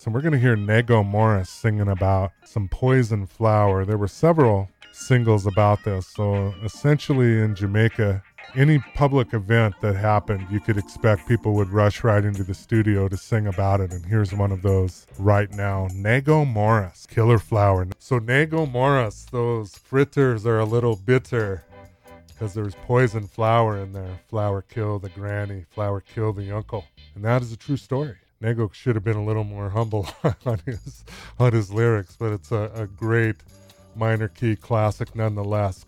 and we're going to hear Nego Morris singing about some poison flower. There were several singles about this. So essentially in Jamaica, any public event that happened, you could expect people would rush right into the studio to sing about it. And here's one of those right now. Nego Morris, Killer Flower. So Nego Morris, those fritters are a little bitter because there's poison flower in there. Flower kill the granny, flower kill the uncle. And that is a true story. Nego should have been a little more humble on his lyrics, but it's a great minor key classic nonetheless.